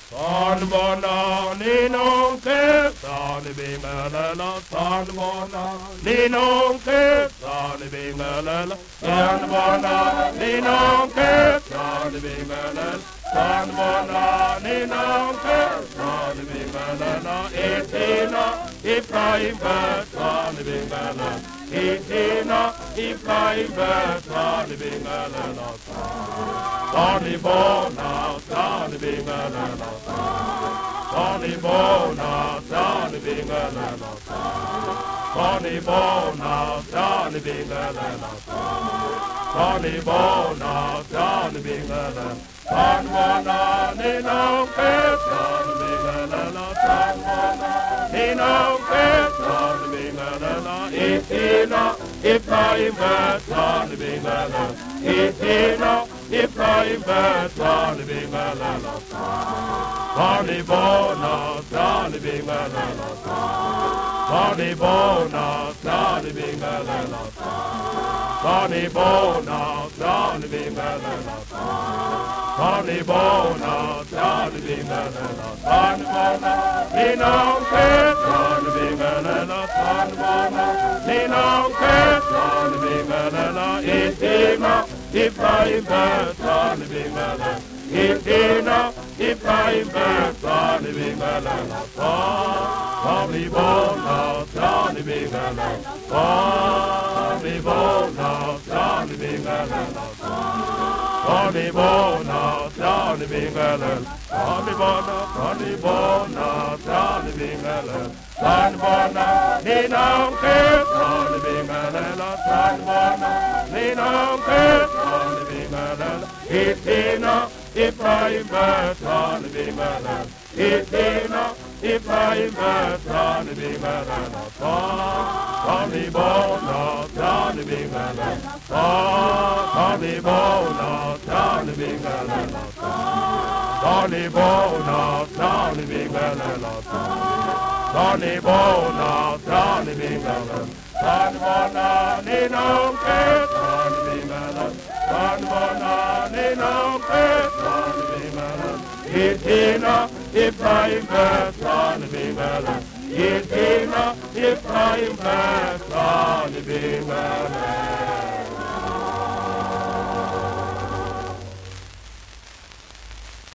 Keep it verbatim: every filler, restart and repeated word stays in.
Sanbona ninonke sani bingalela Sanbona ninonke sani bingalela Sanbona ninonke sani bingalela Sanbona ninonke sani bingalela Etina Ibrahim sani bingalela Etina Ibrahim sani bingalela Sani bona sani bingalela Sani bona sani bingalela Sani bona sani bingalela Sani bona sani bingalela Sani bona ninonke sani bingalela Sani bona ninonke sani bingalela Itina Ibrahim sani bingalela Itina Ibrahim sani bingalela Sani bona sani bingalela Sani bona sani bingalela Sani bona sani bingalela Sani bona sani bingalela Sani bona ninonke sani bingalela Sani bona ninonke sani bingalela Itina Ibrahim sani bingalela Itina Ibrahim sani bingalela Sani bona sani bingalela Sani bona sani bingalela Sani bona sani bingalela Sani bona sani bona sani bingalela Sani bona ninonke sani bingalela Sani bona ninonke sani bingalela Itina Ibrahim sani bingalela Itina Ibrahim sani bingalela Sani bona sani bingalela Sani bona sani bingalela Sani bona sani bingalela Sani bona sani bingalela Sani bona ninonke sani bingalela Sani bona ninonke sani bingalela Itina Ibrahim sani bingalela Itina Ibrahim sani bingalela